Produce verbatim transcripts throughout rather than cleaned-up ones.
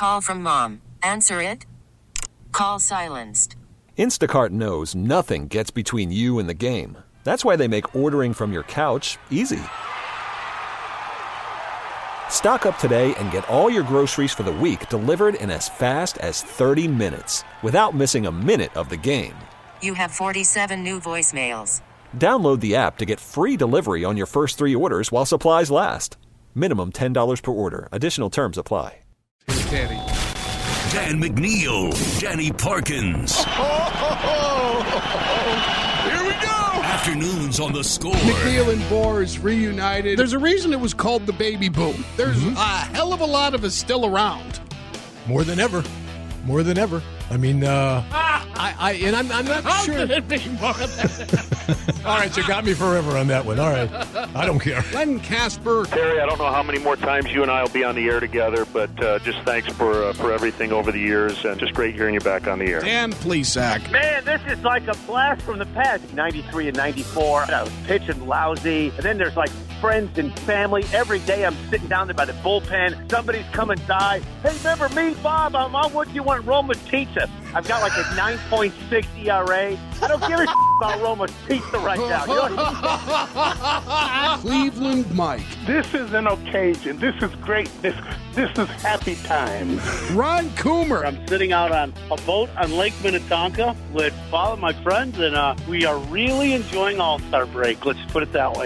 Call from mom. Answer it. Call silenced. Instacart knows nothing gets between you and the game. That's why they make ordering from your couch easy. Stock up today and get all your groceries for the week delivered in as fast as thirty minutes without missing a minute of the game. You have forty-seven new voicemails. Download the app to get free delivery on your first three orders while supplies last. Minimum ten dollars per order. Additional terms apply. Danny. Dan McNeil, Danny Parkins. Oh, oh, oh, oh. Here we go. Afternoons on The Score. McNeil and Boers reunited. There's a reason it was called the baby boom. There's mm-hmm. a hell of a lot of us still around. More than ever. More than ever. I mean, uh, I, I, and I'm, I'm not How sure. Could it be more than All right, you got me forever on that one. All right, I don't care. Len Casper. Terry, I don't know how many more times you and I will be on the air together, but uh, just thanks for uh, for everything over the years, and just great hearing you back on the air. Dan Plesac. Man, this is like a blast from the past. ninety-three and ninety-four, I was pitching lousy, and then there's like friends and family. Every day I'm sitting down there by the bullpen. Somebody's coming by. Hey, remember me, Bob? I'm on what you want Roma's Pizza. I've got like a nine point six E R A. I don't give a shit about Roma's Pizza right now. You know? Cleveland Mike. This is an occasion. This is great. This this is happy time. Ron Coomer. I'm sitting out on a boat on Lake Minnetonka with all of my friends, and uh, we are really enjoying All-Star break. Let's put it that way.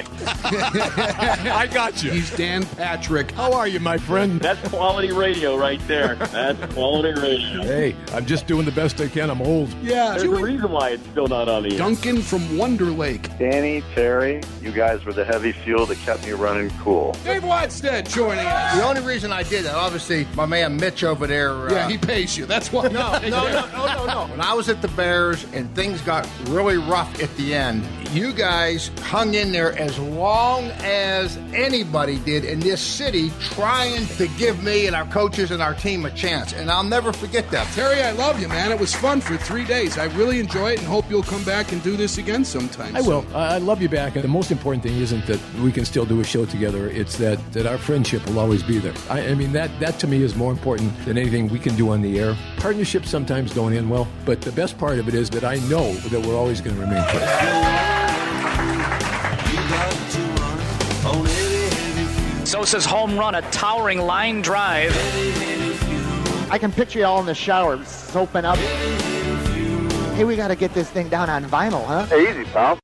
I got you. He's Dan Patrick. How are you, my friend? That's quality radio right there. That's quality radio. Hey, I'm just doing the best I can. I'm old. Yeah. There's a reason why it's still not on the air. Duncan from Wonder Lake. Danny, Terry, you guys were the heavy fuel that kept me running cool. Dave Watstead joining us. The only reason I did that, obviously, my man Mitch over there. Uh, yeah, he pays you. That's why. No, no, no, no, no, no. When I was at the Bears and things got really rough at the end, you guys hung in there as long as anybody did in this city, trying to give me and our coaches and our team a chance. And I'll never forget that. Terry, I love you, man. It was fun for three days. I really enjoy it and hope you'll come back and do this again sometime. I soon. will. I love you back. And the most important thing isn't that we can still do a show together. It's that, that our friendship will always be there. I, I mean, that, that to me is more important than anything we can do on the air. Partnerships sometimes don't end well, but the best part of it is that I know that we're always going to remain friends. Sosa's home run, a towering line drive. I can picture you all in the shower, soaping up. Hey, we got to get this thing down on vinyl, huh? Hey, easy, pal.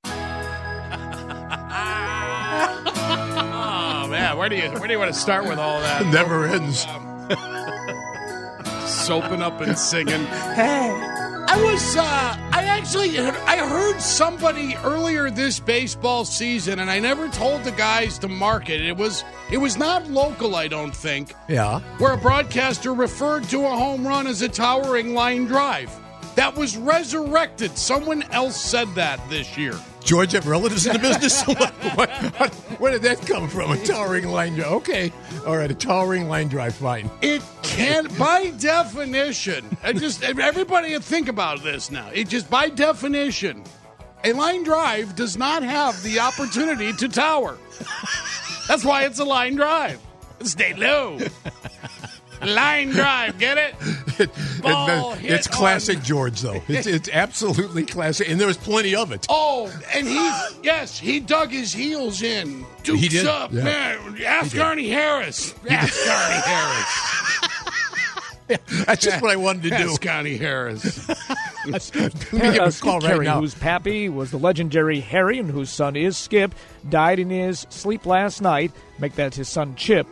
Oh, man, where do you where do you want to start with all that? It never ends. Um, soaping up and singing. Hey. I was, uh, I actually, I heard somebody earlier this baseball season, and I never told the guys to mark it. It was, it was not local, I don't think. Yeah. Where a broadcaster referred to a home run as a towering line drive. That was resurrected. Someone else said that this year. George have relatives in the business? what, what, what, where did that come from? A towering line drive. Okay. All right, a towering line drive, fine. It can't, by definition, I just everybody think about this now. It just, by definition, a line drive does not have the opportunity to tower. That's why it's a line drive. Stay low. Line drive, get it? it, Ball it hit it's classic on. George, though. It's, it's absolutely classic, and there was plenty of it. Oh, and he, yes, he dug his heels in. Dukes He did? up, Yeah. man. Ask Arnie Harris. Ask Arnie Harris. That's just what I wanted to do. Ask Arnie Harris. Let me give a call right Carey, now. whose pappy was the legendary Harry and whose son is Skip, died in his sleep last night. Make that his son Chip.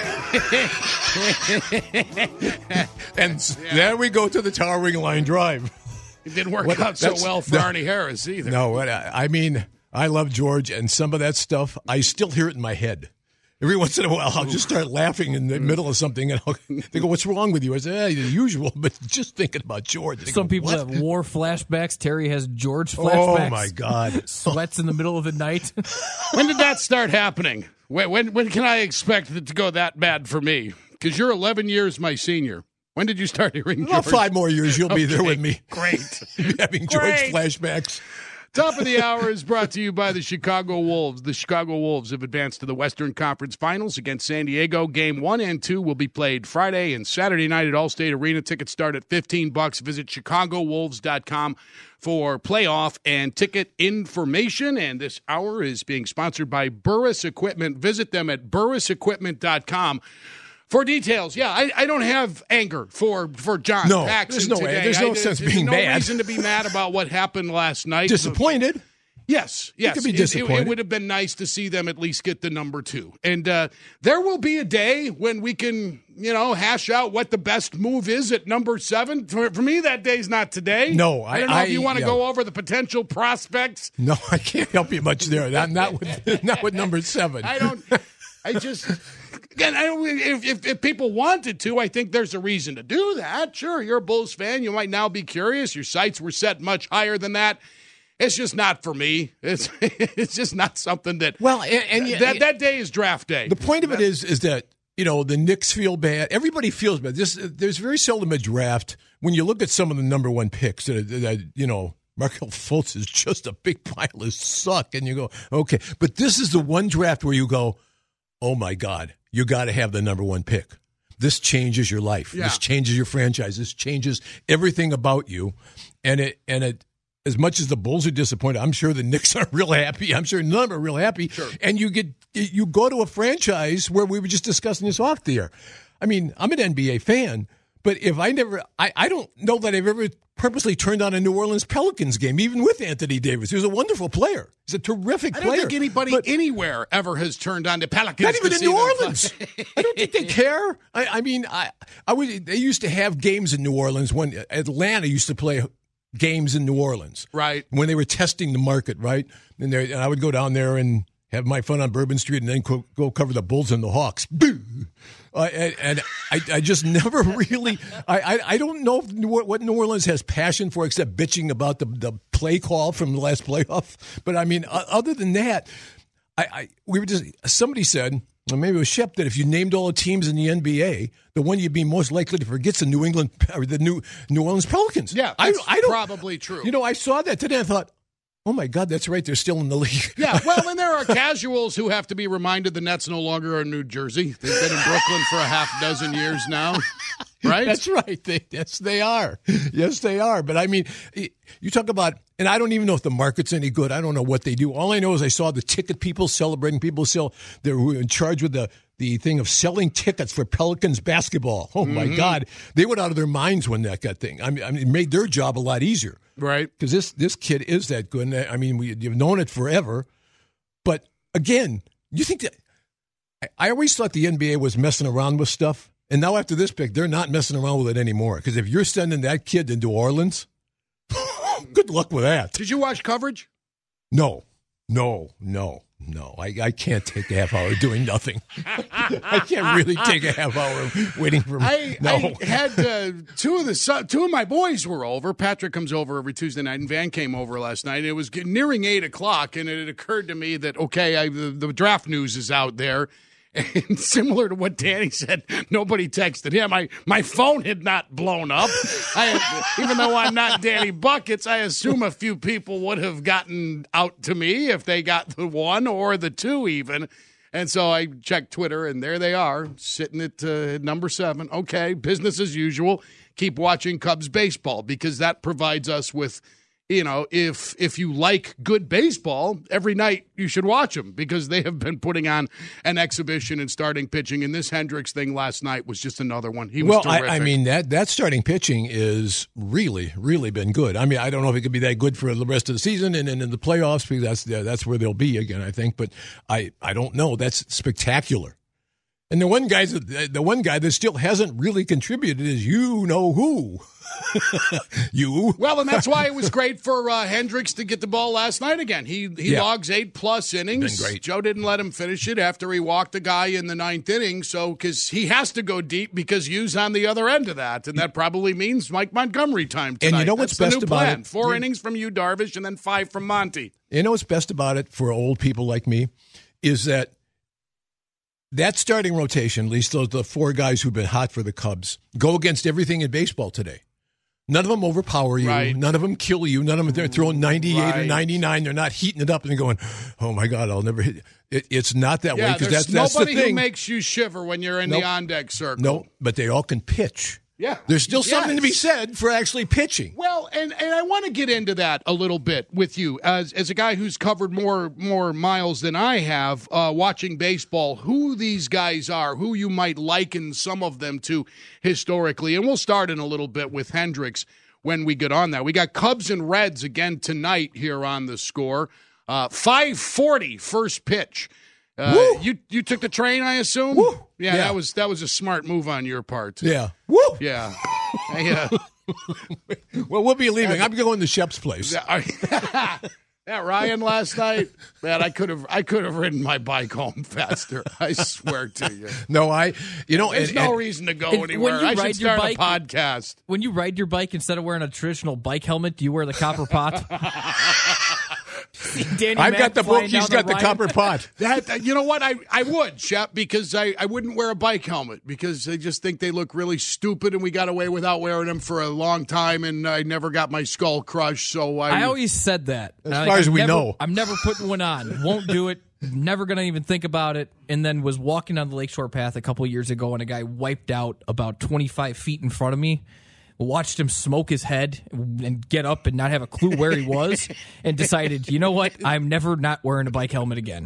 And yeah. There we go to the towering line drive. It didn't work What, out so well for no, Arnie Harris either. No, I mean, I love George, and some of that stuff, I still hear it in my head. Every once in a while, I'll just start laughing in the middle of something, and I'll, they go, "What's wrong with you?" I say, "Hey, the usual," but just thinking about George. Some go, people what? have war flashbacks. Terry has George flashbacks. Oh, my God. Sweats in the middle of the night. When did that start happening? When, when, when can I expect it to go that bad for me? Because you're eleven years my senior. When did you start hearing George? Well, five more years, you'll be Okay, there with me. Great. Having Great. George flashbacks. Top of the hour is brought to you by the Chicago Wolves. The Chicago Wolves have advanced to the Western Conference Finals against San Diego. Game one and two will be played Friday and Saturday night at Allstate Arena. Tickets start at fifteen bucks. Visit chicago wolves dot com for playoff and ticket information. And this hour is being sponsored by Burris Equipment. Visit them at burris equipment dot com. For details, yeah, I, I don't have anger for, for John no, Paxson there's no today. Way. There's no I, sense there's being no mad. No reason to be mad about what happened last night. Disappointed? Yes, yes. You could be It- disappointed. It, it would have been nice to see them at least get the number two. And uh, there will be a day when we can, you know, hash out what the best move is at number seven. For, for me, that day's not today. No, I, don't I- know if you I- want to yeah. go over the potential prospects. No, I can't help you much there. Not, not with not with number seven. I don't. I just. Again, I don't, if, if, if people wanted to, I think there's a reason to do that. Sure, you're a Bulls fan. You might now be curious. Your sights were set much higher than that. It's just not for me. It's it's just not something that. Well, and, and you- that that day is draft day. The point of it is, is that you know the Knicks feel bad. Everybody feels bad. This there's very seldom a draft when you look at some of the number one picks that, that you know. Markel Fultz is just a big pile of suck, and you go, okay. But this is the one draft where you go, oh my God, you got to have the number one pick. This changes your life. Yeah. This changes your franchise. This changes everything about you, and it and it. As much as the Bulls are disappointed, I'm sure the Knicks are real happy. I'm sure none of them are real happy. Sure. And you get you go to a franchise where we were just discussing this off the air. I mean, I'm an N B A fan, but if I never, I, I don't know that I've ever purposely turned on a New Orleans Pelicans game, even with Anthony Davis. He was a wonderful player. He's a terrific I don't player. think anybody But anywhere ever has turned on the Pelicans. not even to in see New them Orleans. play. I don't think they care. I, I mean, I, I was. They used to have games in New Orleans when Atlanta used to play games in New Orleans, Right. when they were testing the market, right? And, there, and I would go down there and have my fun on Bourbon Street and then co- go cover the Bulls and the Hawks. Uh, and and I, I just never really, I, I, I don't know if New, what New Orleans has passion for except bitching about the, the play call from the last playoff. But I mean, uh, other than that, I, I we were just, somebody said, or maybe it was Shep, that if you named all the teams in the N B A, the one you'd be most likely to forget's the New England or the New New Orleans Pelicans. Yeah, I, that's I don't, probably true. You know, I saw that today. I thought, oh my God, that's right. They're still in the league. Yeah, well, and there are casuals who have to be reminded the Nets no longer are in New Jersey. They've been in Brooklyn for a half dozen years now, right? That's right. They, yes, they are. Yes, they are. But I mean, you talk about, and I don't even know if the market's any good. I don't know what they do. All I know is I saw the ticket people celebrating. People sell. They were in charge with the the thing of selling tickets for Pelicans basketball. Oh my Mhm. God, they went out of their minds when that got thing. I mean, I mean, it made their job a lot easier. Right. Because this this kid is that good. And I mean, we, you've known it forever. But again, you think that I, I always thought the N B A was messing around with stuff. And now after this pick, they're not messing around with it anymore. Because if you're sending that kid to New Orleans, good luck with that. Did you watch coverage? No, no, no, no. I, I can't take a half hour doing nothing. I can't really take a half hour waiting for me. I, no. I had uh, two of the son- two of my boys were over. Patrick comes over every Tuesday night, and Van came over last night. It was getting, nearing eight o'clock, and it had occurred to me that okay, I, the, the draft news is out there. And similar to what Danny said, nobody texted him. I my phone had not blown up. I, even though I'm not Danny Buckets, I assume a few people would have gotten out to me if they got the one or the two even. And so I checked Twitter, and there they are, sitting at uh, number seven. Okay, business as usual. Keep watching Cubs baseball because that provides us with, you know, if if you like good baseball, every night you should watch them because they have been putting on an exhibition and starting pitching. And this Hendricks thing last night was just another one. He was well, terrific. I, I mean, that, that starting pitching is really, really been good. I mean, I don't know if it could be that good for the rest of the season and, and in the playoffs because that's, that's where they'll be again, I think. But I, I don't know. That's spectacular. And the one guy, the one guy that still hasn't really contributed is you know who. you. Well, and that's why it was great for uh, Hendricks to get the ball last night again. He he Yeah. logs eight plus innings. Been great. Joe didn't let him finish it after he walked the guy in the ninth inning. So because he has to go deep because Yu's on the other end of that, and that probably means Mike Montgomery time tonight. And you know what's That's best the new about plan. it? Four Yeah. innings from Yu Darvish and then five from Monty. You know what's best about it for old people like me is that that starting rotation, at least those the four guys who've been hot for the Cubs, go against everything in baseball today. None of them overpower you. Right. None of them kill you. None of them, they're throwing ninety-eight Right. or ninety-nine. They're not heating it up and going, oh, my God, I'll never hit you. It, it's not that way. Yeah, Because there's that's, that's the nobody who thing. makes you shiver when you're in Nope. the on-deck circle. No, but they all can pitch. Yeah. There's still something to be Yes. said for actually pitching. Well, and, and I want to get into that a little bit with you as as a guy who's covered more more miles than I have uh, watching baseball, who these guys are, who you might liken some of them to historically. And we'll start in a little bit with Hendricks when we get on that. We got Cubs and Reds again tonight here on the Score. Uh, five forty first pitch. Uh, you you took the train, I assume? Yeah, Yeah. that was that was a smart move on your part. Yeah. Woo! Yeah. Yeah. Well, we'll be leaving. I'm going to Shep's place. Yeah, Ryan last night, man, I could have I could have ridden my bike home faster. I swear to you. No, I, you know, There's and, no and, reason to go And anywhere. when you I should ride your start a bike- podcast. When you ride your bike, instead of wearing a traditional bike helmet, do you wear the copper pot? See Danny I've Mac got the book. flying He's down got the Ryan? copper pot. That you know what I I would, Shep, because I, I wouldn't wear a bike helmet because I just think they look really stupid, and we got away without wearing them for a long time, and I never got my skull crushed. So I, I always said that. As I'm far as I'm we never- know. I'm never putting one on. Won't do it. Never going to even think about it. And then was walking on the Lakeshore Path a couple years ago, and a guy wiped out about twenty-five feet in front of me. Watched him smoke his head and get up and not have a clue where he was, and decided, you know what? I'm never not wearing a bike helmet again.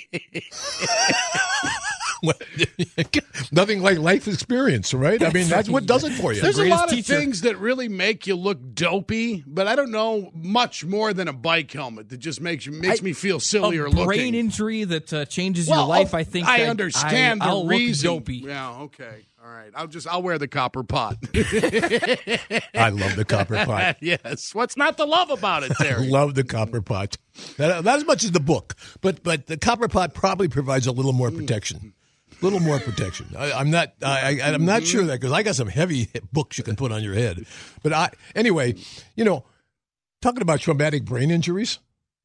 Nothing like life experience, right? I mean, that's what does it for you. There's a lot of teacher. things that really make you look dopey, but I don't know much more than a bike helmet that just makes you makes I- me feel sillier a looking. brain injury that uh, changes Well, your life. oh, I think I that understand I, the I'll reason. Look dopey. Yeah, okay. All right. I'll just I'll wear the copper pot. I love the copper pot. Yes. What's not to love about it, I Terry? love the copper pot. Not, not as much as the book, but but the copper pot probably provides a little more protection. A little more protection. I, I'm not. I, I, I'm not sure of that because I got some heavy books you can put on your head. But I anyway, you know, talking about traumatic brain injuries.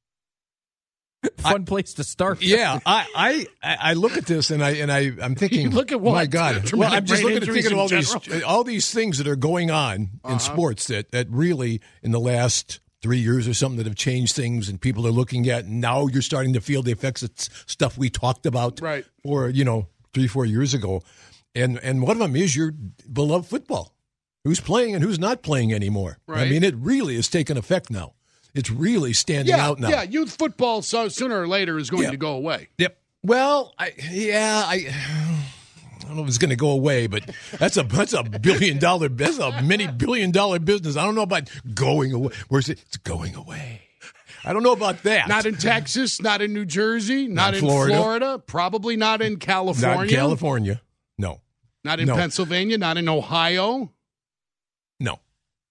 Fun place to start. Yeah, I, I I look at this and I and I I'm thinking, You look at what? my God, Traumatic well, I'm just brain looking at injuries thinking of all in these general? all these things that are going on Uh-huh. in sports that that really in the last three years or something that have changed things and people are looking at. And now you're starting to feel the effects of s- stuff we talked about, Right. or you know, three four years ago, and and one of them is your beloved football. Who's playing and who's not playing anymore? I Right. mean, it really has taken effect now. It's really standing Yeah, out now. yeah. Youth football, so sooner or later, is going Yeah. to go away. Yep. Well, I, yeah, I, I don't know if it's going to go away, but that's a that's a billion dollar that's a many billion dollar business. I don't know about going away. Where's it? It's going away. I don't know about that. Not in Texas, not in New Jersey, not, Not in Florida. Florida. Probably not in California. Not in California. No. Not in No. Pennsylvania, not in Ohio. No.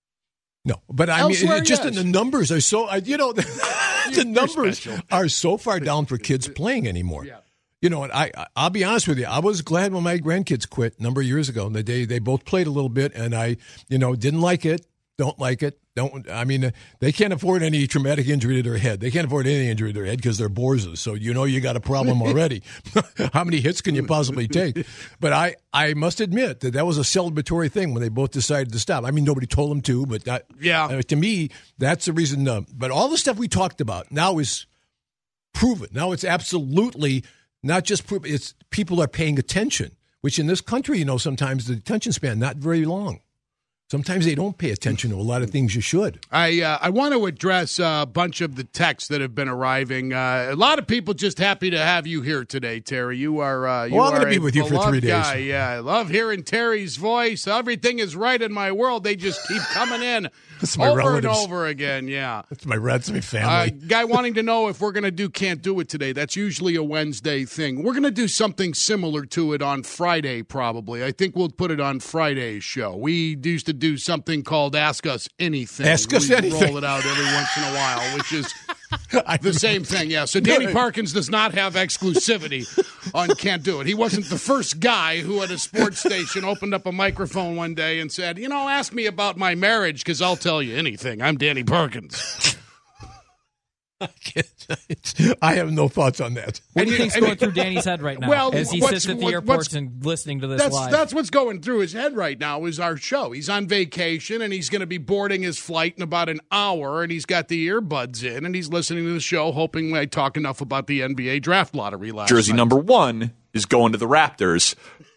No. But I Elsewhere, mean, it just yes. the numbers are so. I- You know, the, the numbers special. are so far down for kids playing anymore. Yeah. You know, and I, I I'll be honest with you. I was glad when my grandkids quit a number of years ago. They they they both played a little bit, and I, you know, didn't like it. Don't like it. Don't. I mean, uh, they can't afford any traumatic injury to their head. They can't afford any injury to their head because they're Borzas. So you know you got a problem already. How many hits can you possibly take? But I, I must admit that that was a celebratory thing when they both decided to stop. I mean, nobody told them to, but that, Yeah. uh, to me, that's the reason. Uh, but all the stuff we talked about now is proven. Now it's absolutely not just proven. It's people are paying attention, which in this country, you know, sometimes the attention span not very long. Sometimes they don't pay attention to a lot of things you should. I uh, I want to address a bunch of the texts that have been arriving. Uh, a lot of people just happy to have you here today, Terry. You are. Uh, you Well, I'm are gonna be a with you for beloved three days. Guy. Yeah, I love hearing Terry's voice. Everything is right in my world. They just keep coming in That's my over relatives. and over again. Yeah. That's my that's my Uh, family. guy wanting to know if we're going to do Can't Do It today. That's usually a Wednesday thing. We're going to do something similar to it on Friday, probably. I think we'll put it on Friday's show. We used to do something called Ask Us Anything. Ask Us we Anything. roll it out every once in a while, which is the same thing. Yeah. So Danny Parkins does not have exclusivity on Can't Do It. He wasn't the first guy who at a sports station opened up a microphone one day and said, you know, ask me about my marriage because I'll tell you anything. I'm Danny Parkins. I have no thoughts on that. What do you think's going through Danny's head right now well, as he sits at the airport and listening to this that's, live? That's what's going through his head right now is our show. He's on vacation, and he's going to be boarding his flight in about an hour, and he's got the earbuds in, and he's listening to the show, hoping I talk enough about the N B A draft lottery last Jersey night. number one is going to the Raptors.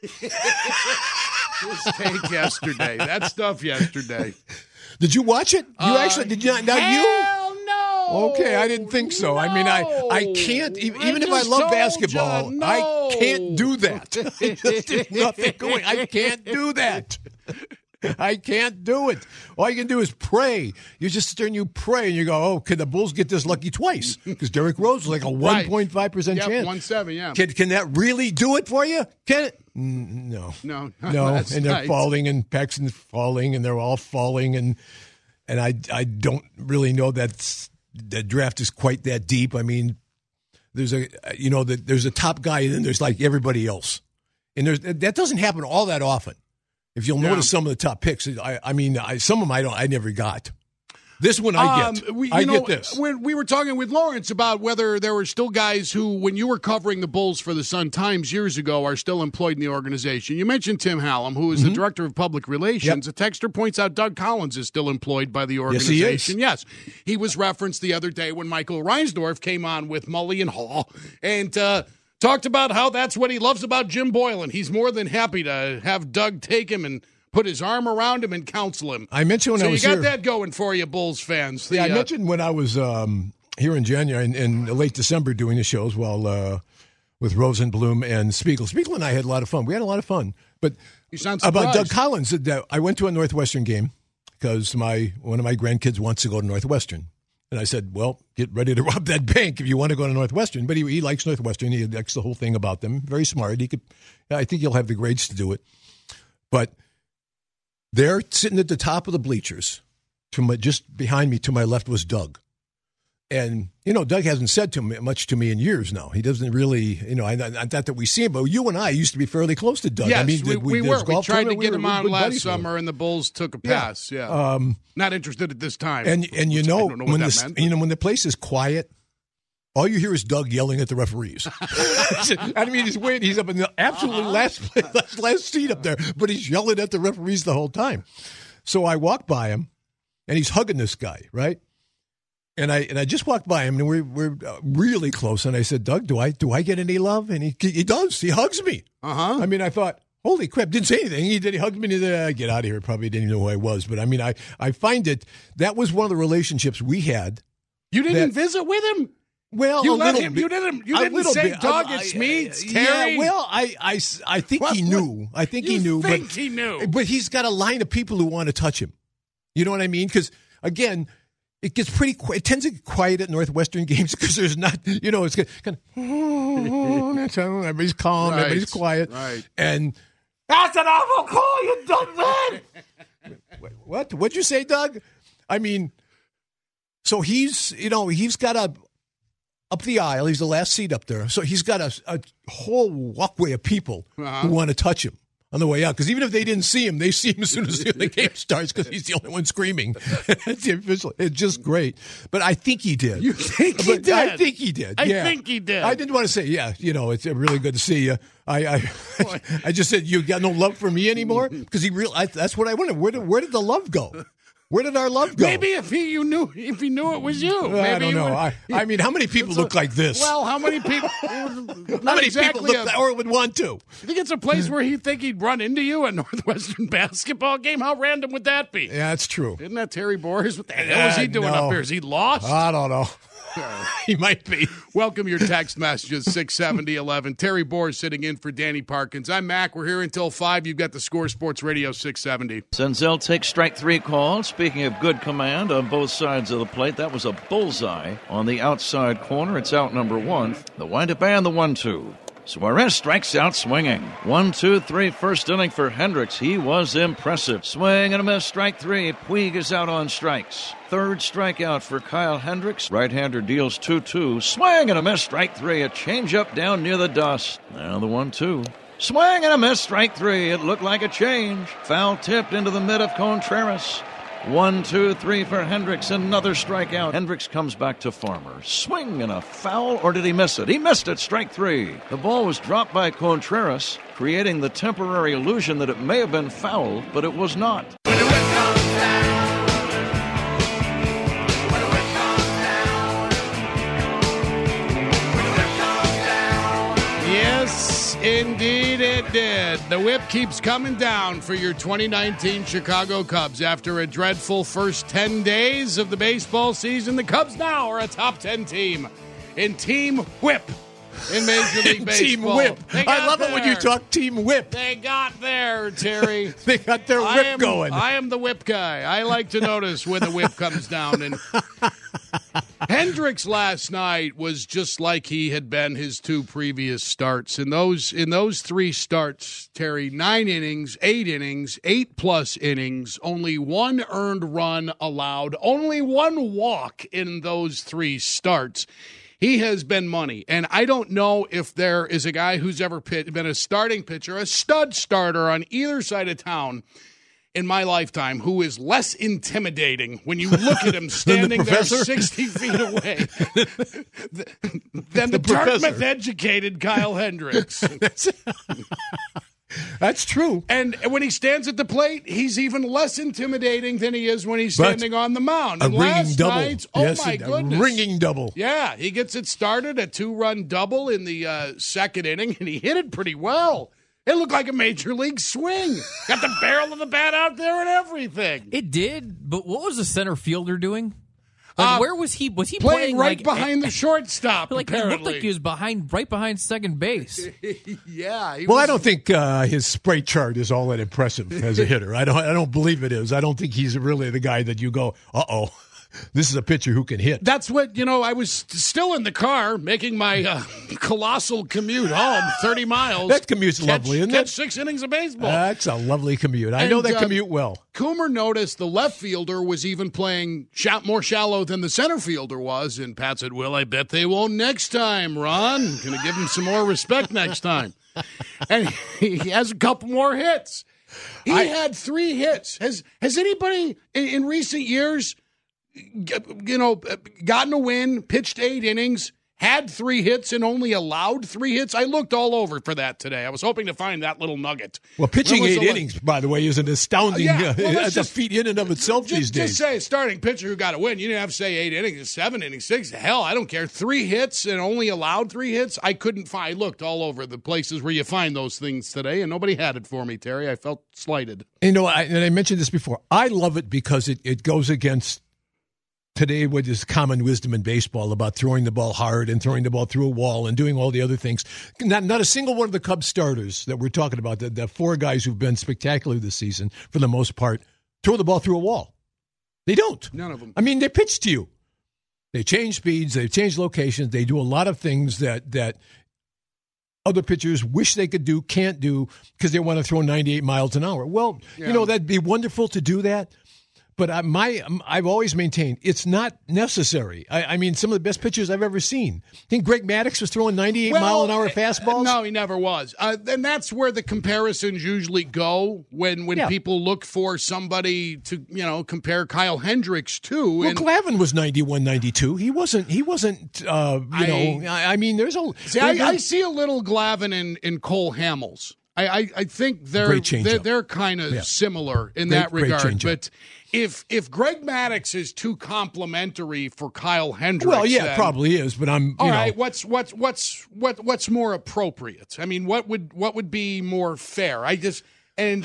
His take yesterday. That stuff yesterday. Did you watch it? You Uh, actually did you not? Now hell you? no. Okay, I didn't think so. No. I mean, I I can't even, I even if I just love told basketball, you, no. I can't do that. I just, there's nothing going. I can't do that. I can't do it. All you can do is pray. You just sit there and you pray, and you go, "Oh, can the Bulls get this lucky twice?" Because Derrick Rose is like a one point five percent Yep, chance. one seven, yeah. Can can that really do it for you? Can it? Mm, No, No, no. And last they're night. falling, and Paxton's falling, and they're all falling, and and I I don't really know that the draft is quite that deep. I mean, there's a you know that there's a top guy, and then there's like everybody else, and there's that doesn't happen all that often. If you'll Yeah. notice some of the top picks, I, I mean, I, some of them I don't, I never got. This one I get. Um, we, you I know, get this. When we were talking with Lawrence about whether there were still guys who, when you were covering the Bulls for the Sun-Times years ago, are still employed in the organization. You mentioned Tim Hallam, who is Mm-hmm. the director of public relations. Yep. A texter points out Doug Collins is still employed by the Yes, he is. organization. Yes, he was referenced the other day when Michael Reinsdorf came on with Mully and Hall and uh, talked about how that's what he loves about Jim Boylan. He's more than happy to have Doug take him and put his arm around him and counsel him. I mentioned when so I was you got here. that going for you, Bulls fans. The, Yeah, I uh, mentioned when I was um, here in January, in, in late December, doing the shows while uh, with Rosenblum and Spiegel. Spiegel and I had a lot of fun. We had a lot of fun. But You sound about surprised. Doug Collins, that I went to a Northwestern game because my one of my grandkids wants to go to Northwestern. And I said, well, get ready to rob that bank if you want to go to Northwestern. But he, he likes Northwestern. He likes the whole thing about them. Very smart. He could. I think he'll have the grades to do it. But there, sitting at the top of the bleachers, to my, just behind me, to my left, was Doug. And, you know, Doug hasn't said to me, much to me in years now. He doesn't really, you know, I, I, not that we see him, but you and I used to be fairly close to Doug. Yes, I mean, we, did we, did were. his We golf tried to tournament, get we him were on good last buddies with him. summer, and the Bulls took a Yeah. pass. Yeah, Um, not interested at this time. And and you know, I don't know what when that the meant. you know when the place is quiet, all you hear is Doug yelling at the referees. I mean, he's waiting. He's up in the absolutely Uh-huh. last, last last seat up there, but he's yelling at the referees the whole time. So I walk by him, and he's hugging this guy, right? And I and I just walked by him, and we're we're uh, really close. And I said, Doug, do I do I get any love? And he he does. He hugs me. Uh huh. I mean, I thought, holy crap! Didn't say anything. He did. He hugged me. And he said, "Ah, get out of here." Probably didn't even know who I was. But I mean, I I find it that was one of the relationships we had. You didn't that- visit with him. Well, You a let little him. bit. You didn't. You A didn't little say, bit. "Doug, I- it's I- me, it's Terry." Yeah, well, I, I, I think What- he knew. I think You he knew. think but, he knew. But he's got a line of people who want to touch him. You know what I mean? Because again, it gets pretty. Qu- it tends to get quiet at Northwestern games because there's not. You know, it's kind of. Everybody's calm. Right, Everybody's quiet. right. And That's an awful call, you dumb man. what? What'd you say, Doug? I mean, so he's. You know, he's got a. Up the aisle, he's the last seat up there. So he's got a, a whole walkway of people Uh-huh. who want to touch him on the way out. Because even if they didn't see him, they see him as soon as the game starts because he's the only one screaming. It's the official. It's just great. But I think he did. You think he But did? I think he did. I yeah. think he did. I didn't want to say, yeah, you know, it's really good to see you. I I, I just said, you got no love for me anymore? Because he real. I, that's what I wanted. Where did, where did the love go? Where did our love go? Maybe if he you knew if he knew it was you. Maybe I don't he know. would- I, I mean, how many people look like this? Well, how many people? how Not many exactly people look a- like, or would want to? You think it's a place where he'd think he'd run into you at Northwestern basketball game? How random would that be? Yeah, that's true. Isn't that Terry Boers? What the hell is he Uh, doing no. up here? Is he lost? I don't know. He might be. Welcome your text messages, six seventy eleven. Terry Boers sitting in for Danny Parkins. I'm Mac. We're here until five. You've got the Score Sports Radio six seventy. Senzel takes strike three call. Speaking of good command on both sides of the plate, that was a bullseye on the outside corner. It's out number one. The windup and the one two. Suarez strikes out swinging. One, two, three, first inning for Hendricks. He was impressive. Swing and a miss, strike three. Puig is out on strikes. Third strikeout for Kyle Hendricks. Right-hander deals two two. Swing and a miss, strike three. A changeup down near the dust. Now the one two. Swing and a miss, strike three. It looked like a change. Foul tipped into the mid of Contreras. One, two, three for Hendricks. Another strikeout. Hendricks comes back to Farmer. Swing and a foul, or did he miss it? He missed it. Strike three. The ball was dropped by Contreras, creating the temporary illusion that it may have been foul, but it was not. Yes, indeed it did. The whip keeps coming down for your twenty nineteen Chicago Cubs. After a dreadful first ten days of the baseball season, the Cubs now are a top ten team in Team Whip in Major League Baseball. Team Whip. I love there. it when you talk Team Whip. They got there, Terry. They got their I whip am, going. I am the whip guy. I like to notice when the whip comes down. And Hendricks last night was just like he had been his two previous starts. In those in those three starts, Terry, nine innings, eight innings, eight plus innings, only one earned run allowed, only one walk in those three starts. He has been money, and I don't know if there is a guy who's ever pit, been a starting pitcher, a stud starter on either side of town in my lifetime who is less intimidating when you look at him standing the there sixty feet away than the, the Dartmouth-educated Kyle Hendricks. That's true. And when he stands at the plate, he's even less intimidating than he is when he's standing but on the mound. A and ringing last double. Night, oh yes, my a goodness. ringing double. Yeah, he gets it started, a two-run double in the uh, second inning, and he hit it pretty well. It looked like a major league swing. Got the barrel of the bat out there and everything. It did, but what was the center fielder doing? Like, Uh, where was he? Was he playing playing, right like, behind a- the shortstop? Like apparently, it looked like he was behind, right behind second base. yeah. He Well, was, I don't think uh, his spray chart is all that impressive as a hitter. I don't. I don't believe it is. I don't think he's really the guy that you go, uh oh, this is a pitcher who can hit. That's what, you know, I was still in the car making my uh, colossal commute home, thirty miles. That commute's catch, lovely, isn't catch it? six innings of baseball. That's a lovely commute. I And, know that uh, commute well. Coomer noticed the left fielder was even playing sh- more shallow than the center fielder was, and Pat said, well, I bet they won't next time, Ron. Going to give him some more respect next time. And he has a couple more hits. He I- had three hits. Has has anybody in, in recent years, you know, gotten a win, pitched eight innings, had three hits, and only allowed three hits? I looked all over for that today. I was hoping to find that little nugget. Well, pitching When was eight the- innings, by the way, is an astounding Uh, yeah, well, uh, let's a just- feat in and of itself Just, these days. just say starting pitcher who got a win. You didn't have to say eight innings, seven innings, six. Hell, I don't care. Three hits and only allowed three hits. I couldn't find. I looked all over the places where you find those things today, and nobody had it for me, Terry. I felt slighted. You know, I, and I mentioned this before. I love it because it, it goes against today what is common wisdom in baseball about throwing the ball hard and throwing the ball through a wall and doing all the other things. Not not a single one of the Cubs starters that we're talking about, the, the four guys who've been spectacular this season, for the most part, throw the ball through a wall. They don't. None of them. I mean, they pitch to you. They change speeds. They change locations. They do a lot of things that that other pitchers wish they could do, can't do, because they want to throw ninety-eight miles an hour. Well, Yeah. you know, that'd be wonderful to do that. But I, my, I've always maintained it's not necessary. I, I mean, some of the best pitchers I've ever seen. I think Greg Maddux was throwing ninety-eight mile an hour fastballs. No, he never was. Uh, and that's where the comparisons usually go when, when Yeah. people look for somebody to, you know, compare Kyle Hendricks to. Well, and Glavine was ninety-one, ninety-two. He wasn't. He wasn't. Uh, you I- know. I, I mean, there's a. See, I, I see a little Glavine in, in Cole Hamels. I, I, I think they're Great changeup. they're, they're kind of Yeah. similar in Great- that great regard. changeup. But if if Greg Maddux is too complimentary for Kyle Hendricks, Well, yeah, then, probably is. But I'm. You all know, right, what's what's what's what what's more appropriate? I mean, what would what would be more fair? I just and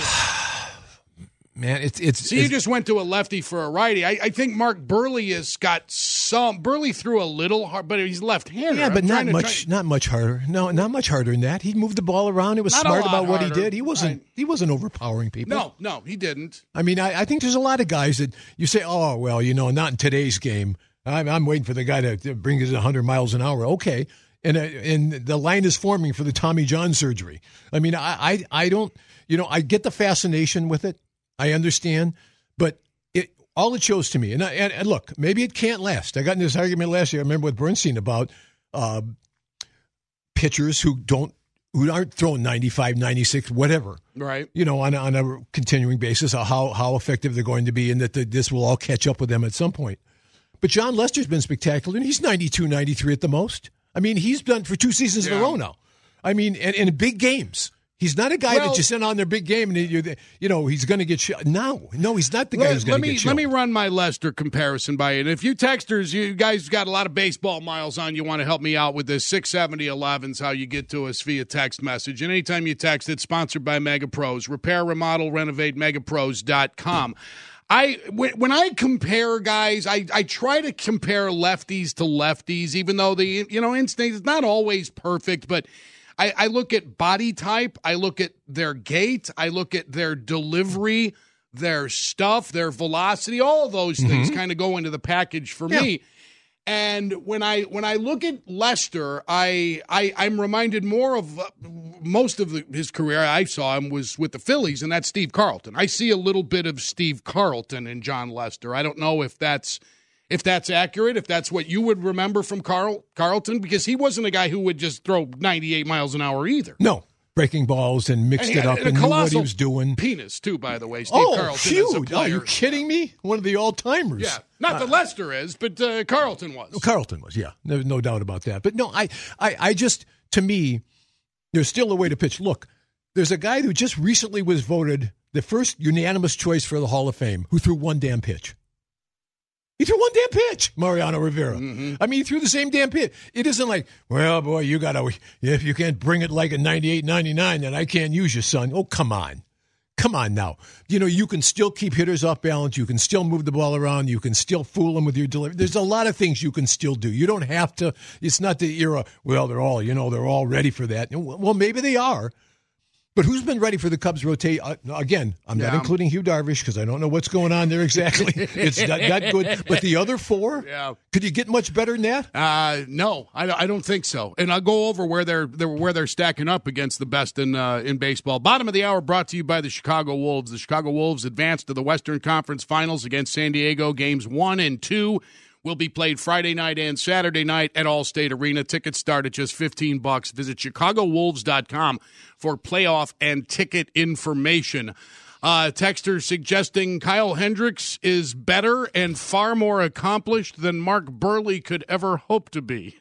man, it's it's. so you it's just went to a lefty for a righty. I, I think Mark Burley has got some. Burley threw a little hard, but he's left-handed. yeah, but I'm not trying to- much. try- Not much harder. No, not much harder than that. He moved the ball around. It was Not a smart lot about what he harder. did. He wasn't. Right. He wasn't overpowering people. No, no, he didn't. I mean, I, I think there's a lot of guys that you say, oh, well, you know, not in today's game. I'm, I'm waiting for the guy to, to bring it one hundred miles an hour. Okay. And, uh, and the line is forming for the Tommy John surgery. I mean, I, I, I don't, you know, I get the fascination with it. I understand. But it all it shows to me, and, I, and, and look, maybe it can't last. I got in this argument last year, I remember with Bernstein, about uh, pitchers who don't, who aren't throwing ninety-five, ninety-six, whatever. Right. You know, on a, on a continuing basis, how how effective they're going to be, and that the, this will all catch up with them at some point. But John Lester's been spectacular, and he's ninety-two, ninety-three at the most. I mean, he's done for two seasons yeah. in a row now. I mean, and in big games. He's not a guy well, that just sent on their big game and you, you know he's going to get shot. No, no, he's not the guy let, who's going to get shot. Let me run my Lester comparison by you. And if you texters, you guys got a lot of baseball miles on, you want to help me out with this, six seventy eleven is how you get to us via text message. And anytime you text, it's sponsored by Mega Pros. Repair, remodel, renovate, mega pros dot com. I when I compare guys, I, I try to compare lefties to lefties, even though the you know instinct is not always perfect, but I, I look at body type, I look at their gait, I look at their delivery, their stuff, their velocity, all of those mm-hmm. things kind of go into the package for yeah. me. And when I when I look at Lester, I, I I'm reminded more of uh, most of the, his career I saw him was with the Phillies, and that's Steve Carlton. I see a little bit of Steve Carlton in John Lester. I don't know if that's if that's accurate, if that's what you would remember from Carl Carlton, because he wasn't a guy who would just throw ninety-eight miles an hour either. No. Breaking balls and mixed and it up and, and knew what he was doing. Penis, too, by the way. Steve oh, Carlton huge. Are you kidding me? One of the all-timers. Yeah. Not that uh, Lester is, but uh, Carlton was. Carlton was, yeah. No, no doubt about that. But no, I, I, I just, to me, there's still a way to pitch. Look, there's a guy who just recently was voted the first unanimous choice for the Hall of Fame who threw one damn pitch. He threw one damn pitch, Mariano Rivera. Mm-hmm. I mean, he threw the same damn pitch. It isn't like, well, boy, you got to, if you can't bring it like a ninety-eight, ninety-nine, then I can't use you, son. Oh, come on. Come on now. You know, you can still keep hitters off balance. You can still move the ball around. You can still fool them with your delivery. There's a lot of things you can still do. You don't have to, it's not the era, well, they're all, you know, they're all ready for that. Well, maybe they are. But who's been ready for the Cubs rotate? Uh, again, I'm yeah. not including Hugh Darvish because I don't know what's going on there exactly. It's not that good. But the other four, yeah. could you get much better than that? Uh, no, I, I don't think so. And I'll go over where they're, they're where they're stacking up against the best in uh, in baseball. Bottom of the hour brought to you by the Chicago Wolves. The Chicago Wolves advanced to the Western Conference Finals against San Diego. Games one and two will be played Friday night and Saturday night at Allstate Arena. Tickets start at just fifteen bucks. Visit chicago wolves dot com for playoff and ticket information. Uh, texter suggesting Kyle Hendricks is better and far more accomplished than Mark Burley could ever hope to be.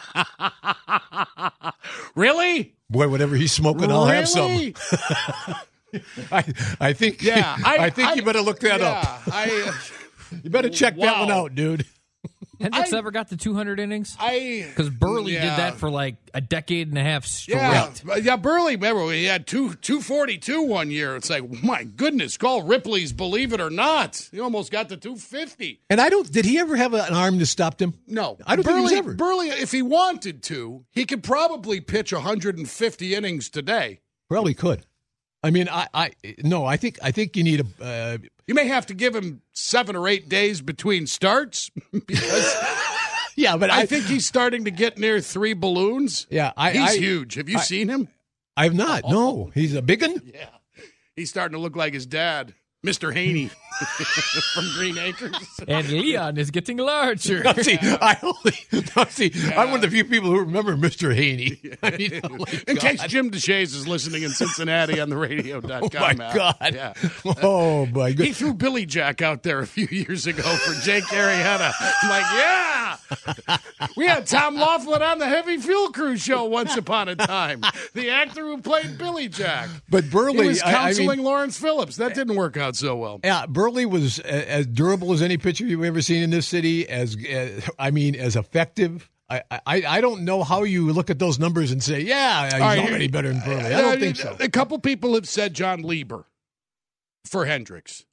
Really? Boy, whatever he's smoking, I'll really? have some. I, I think. Yeah, I, I think I, you better look that yeah, up. I, uh, you better check wow. that one out, dude. Hendricks I, ever got to two hundred innings? I Because Burley yeah. did that for like a decade and a half straight. Yeah, yeah Burley, remember, he had two, two forty-two one year. It's like, my goodness, call Ripley's Believe It or Not. He almost got to two fifty. And I don't, did he ever have an arm that stopped him? No. I don't Burley, think he was ever. Burley, if he wanted to, he could probably pitch one hundred fifty innings today. Probably could. I mean, I, I no, I think I think you need a. Uh, you may have to give him seven or eight days between starts because. Yeah, but I, I think he's starting to get near three balloons. Yeah, I, he's I, huge. Have you I, seen him? I've not. Oh. No, he's a big one. Yeah, he's starting to look like his dad, Mister Haney from Green Acres. And Leon is getting larger. Now, see, I only, now, see, yeah. I'm one of the few people who remember Mister Haney. Yeah. I mean, oh in case Jim DeShays is listening in Cincinnati on the radio dot com. Oh, my app. God. Yeah. Oh, my God. He threw Billy Jack out there a few years ago for Jake Arrieta. I'm like, yeah. We had Tom Laughlin on the Heavy Fuel Crew show once upon a time. The actor who played Billy Jack. But Burley. He was counseling I mean, Lawrence Phillips. That didn't work out so well. Yeah, Burley was as durable as any pitcher you've ever seen in this city. As, as I mean, as effective. I, I I don't know how you look at those numbers and say, yeah, he's right, already better than Burley. I don't uh, think so. A couple people have said John Lieber for Hendricks.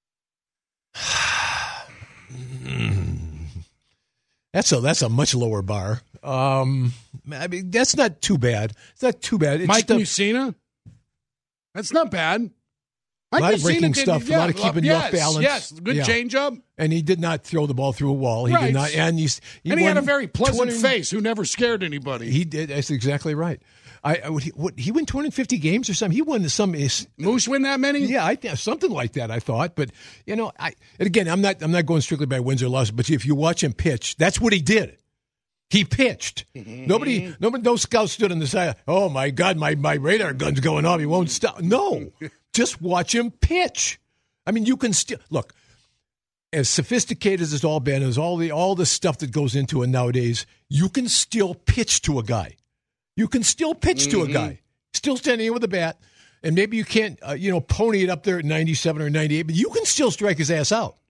That's a that's a much lower bar. Um, I mean, that's not too bad. It's not too bad. It's Mike the, Mussina? That's not bad. Mike a lot Mussina of breaking did, stuff, yeah, a lot of keeping yes, you off balance. Yes, good yeah. changeup. And he did not throw the ball through a wall. He right. did not, and he's he and he won had a very pleasant twenty face who never scared anybody. He did. That's exactly right. I, I what, he, what, he won two hundred fifty games or something. He won some. Moose win that many? Yeah, I think something like that. I thought, but you know, I and again, I'm not I'm not going strictly by wins or losses. But if you watch him pitch, that's what he did. He pitched. Mm-hmm. Nobody, nobody, no scout stood on the side. Oh my God, my, my radar gun's going off. He won't stop. No, just watch him pitch. I mean, you can still look. As sophisticated as it's all been, as all the all the stuff that goes into it nowadays, you can still pitch to a guy. You can still pitch mm-hmm. to a guy, still standing in with a bat, and maybe you can't, uh, you know, pony it up there at ninety-seven or ninety-eight, but you can still strike his ass out.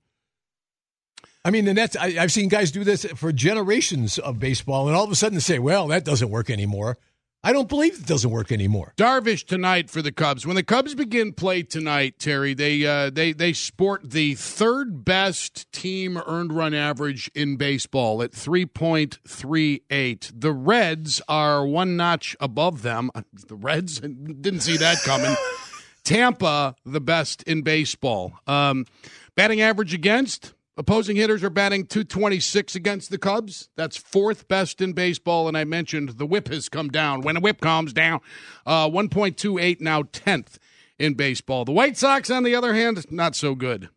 I mean, and that's I, I've seen guys do this for generations of baseball, and all of a sudden say, "Well, that doesn't work anymore." I don't believe it doesn't work anymore. Darvish tonight for the Cubs. When the Cubs begin play tonight, Terry, they uh, they they sport the third best team earned run average in baseball at three point three eight. The Reds are one notch above them. The Reds didn't see that coming. Tampa, the best in baseball. Um, batting average against. Opposing hitters are batting two twenty-six against the Cubs. That's fourth best in baseball, and I mentioned the whip has come down. When a whip comes down, uh, one point two eight now tenth in baseball. The White Sox, on the other hand, not so good.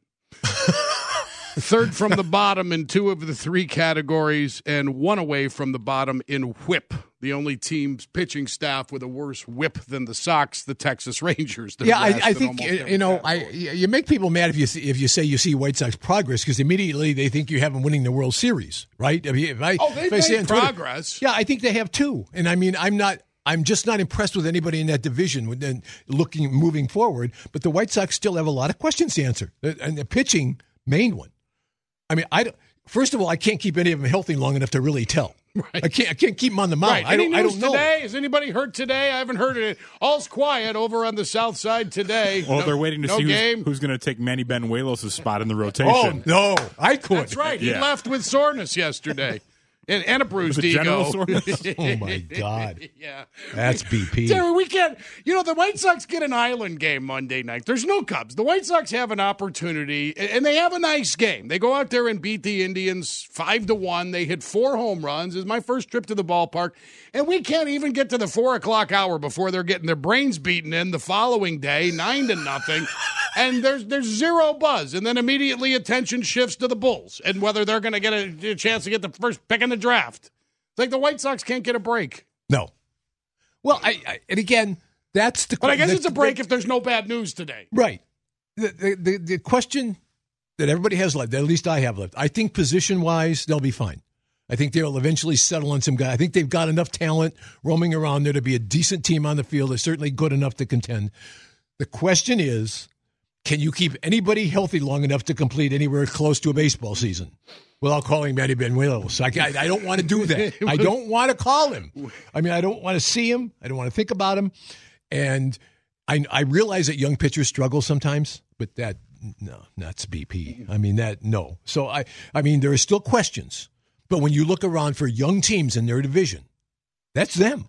Third from the bottom in two of the three categories, and one away from the bottom in whip. The only team's pitching staff with a worse whip than the Sox, the Texas Rangers. Yeah, I, I think you know, I you make people mad if you see, if you say you see White Sox progress because immediately they think you have them winning the World Series, right? I mean, if I, oh, they've if I say made progress. Twitter, yeah, I think they have too. And I mean, I'm not. I'm just not impressed with anybody in that division and looking moving forward. But the White Sox still have a lot of questions to answer, and the pitching, main one. I mean, I don't, first of all, I can't keep any of them healthy long enough to really tell. Right. I can't. I can't keep them on the mound. Right. I don't. Any news I don't know. Today? Is anybody hurt today? I haven't heard it. All's quiet over on the south side today. Well, no, they're waiting to no see game. who's, who's going to take Manny Benuelos' spot in the rotation. Oh no, I could. That's right. He yeah. left with soreness yesterday. And, and a bruised ego. Oh, my God. Yeah. That's B P. Terry, we can't. You know, the White Sox get an island game Monday night. There's no Cubs. The White Sox have an opportunity, and they have a nice game. They go out there and beat the Indians five to one. They hit four home runs. It's my first trip to the ballpark, and we can't even get to the four o'clock hour before they're getting their brains beaten in the following day, nine to nothing. And there's there's zero buzz, and then immediately attention shifts to the Bulls and whether they're going to get a, a chance to get the first pick in the draft. It's like the White Sox can't get a break. No. Well, I, I and again, that's the. But I guess the, it's a break the, if there's no bad news today. Right. The, the the the question that everybody has left, at least I have left. I think position wise, they'll be fine. I think they'll eventually settle on some guy. I think they've got enough talent roaming around there to be a decent team on the field. They're certainly good enough to contend. The question is, can you keep anybody healthy long enough to complete anywhere close to a baseball season without calling Manny Benuelos? I, I, I don't want to do that. I don't want to call him. I mean, I don't want to see him. I don't want to think about him. And I, I realize that young pitchers struggle sometimes, but that, no, that's B P. I mean, that, no. So, I, I mean, there are still questions. But when you look around for young teams in their division, that's them.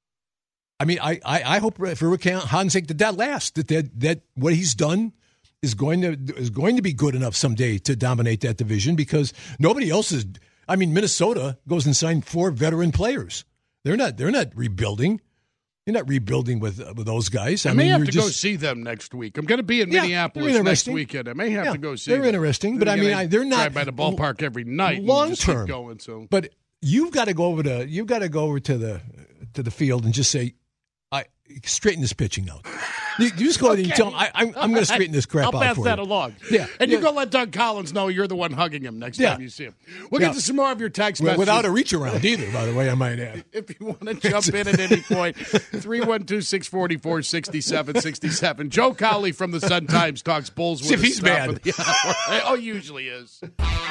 I mean, I, I, I hope for Rick Honzek that that lasts, that, that that what he's done is going to is going to be good enough someday to dominate that division because nobody else is. I mean, Minnesota goes and signed four veteran players. They're not they're not rebuilding. You're not rebuilding with with those guys. I, I may mean, have you're to just, go see them next week. I'm going to be in yeah, Minneapolis next weekend. I may have yeah, to go see they're them. interesting, but I mean, I, they're not drive by the ballpark every night. Long and just term, keep going. So, but you've got to go over to you've got to go over to the to the field and just say, I straighten this pitching out. You, you just go okay. and you tell him, I, I'm, I'm going to straighten this crap I'll out pass for that you. along. Yeah. And yeah. you go let Doug Collins know you're the one hugging him next yeah. time you see him. We'll yeah. get to some more of your text well, messages. without a reach around either, by the way, I might add. If you want to jump in at any point, three one two, six four four, six seven six seven. Joe Cowley from the Sun-Times talks Bulls with See if us he's mad. Oh, usually is.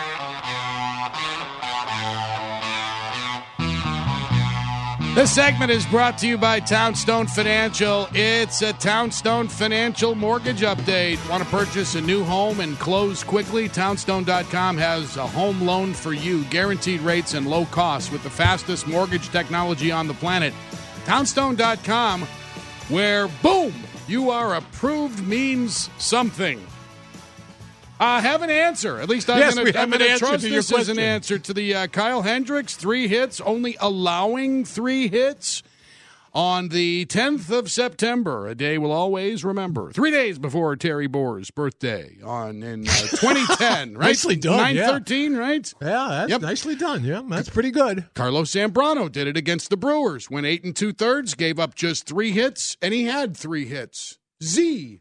This segment is brought to you by Townstone Financial. It's a Townstone Financial mortgage update. Want to purchase a new home and close quickly? Townstone dot com has a home loan for you. Guaranteed rates and low costs with the fastest mortgage technology on the planet. Townstone dot com, where, boom, you are approved means something. I uh, have an answer. At least I'm yes, going to trust to your this as an question. answer to the uh, Kyle Hendricks, three hits, only allowing three hits. on the tenth of September, a day we'll always remember. Three days before Terry Boer's birthday on in uh, twenty ten, right? Nicely done, nine yeah. thirteen, right? Yeah, that's Yep. nicely done. Yeah, that's pretty good. Carlos Zambrano did it against the Brewers. Went eight and two-thirds, gave up just three hits, and he had three hits. Z.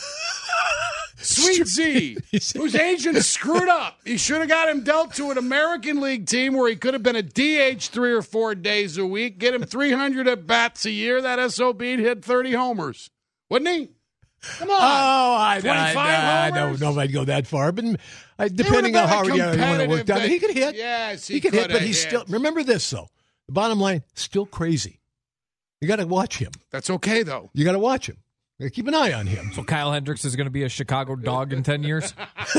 Sweet Z, whose agent screwed up. He should have got him dealt to an American League team where he could have been a D H three or four days a week, get him three hundred at-bats a year. That S O B'd hit thirty homers. Wouldn't he? Come on. Oh, I, twenty-five I, I homers? don't know if I'd go that far, but uh, depending on how you want to work out, he could hit. Yes, he, he could hit, could but have he's hit. still. Remember this though. The bottom line, still crazy. You got to watch him. That's okay though. You got to watch him. You gotta keep an eye on him. So Kyle Hendricks is going to be a Chicago dog in ten years?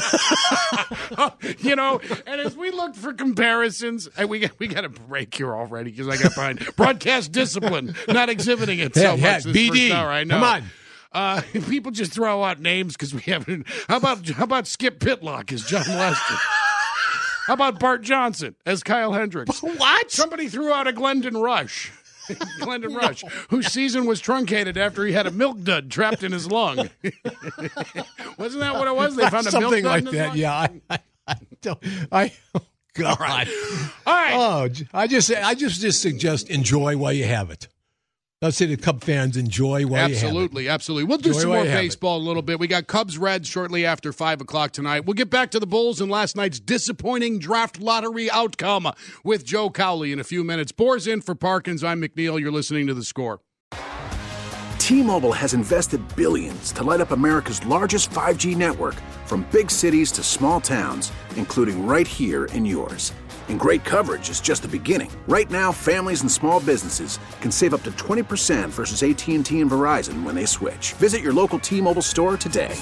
You know, and as we looked for comparisons, and we got, we got a break here already because I got behind broadcast discipline, not exhibiting it so Yeah, much. yeah, this B D. first hour, I know. Come on. Uh, people just throw out names because we haven't. How about how about Skip Pitlock as John Lester? How about Bart Johnson as Kyle Hendricks? What? Somebody threw out a Glendon Rush. Glendon Rush, whose season was truncated after he had a milk dud trapped in his lung. Wasn't that what it was? They found a Something milk dud like in his that. lung? Yeah, I, I, I don't. I. Oh God. All right. All right. Oh, I just, I just, just suggest enjoy while you have it. Let's say the Cub fans enjoy while you have it. Absolutely, absolutely. We'll do Enjoy some while more you have it. baseball in a little bit. We got Cubs Reds shortly after five o'clock tonight. We'll get back to the Bulls and last night's disappointing draft lottery outcome with Joe Cowley in a few minutes. Boar's in for Parkins. I'm McNeil. You're listening to The Score. T-Mobile has invested billions to light up America's largest five G network, from big cities to small towns, including right here in yours. And great coverage is just the beginning. Right now, families and small businesses can save up to twenty percent versus A T and T and Verizon when they switch. Visit your local T-Mobile store today.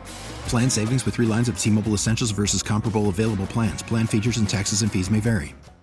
Plan savings with three lines of T-Mobile Essentials versus comparable available plans. Plan features and taxes and fees may vary.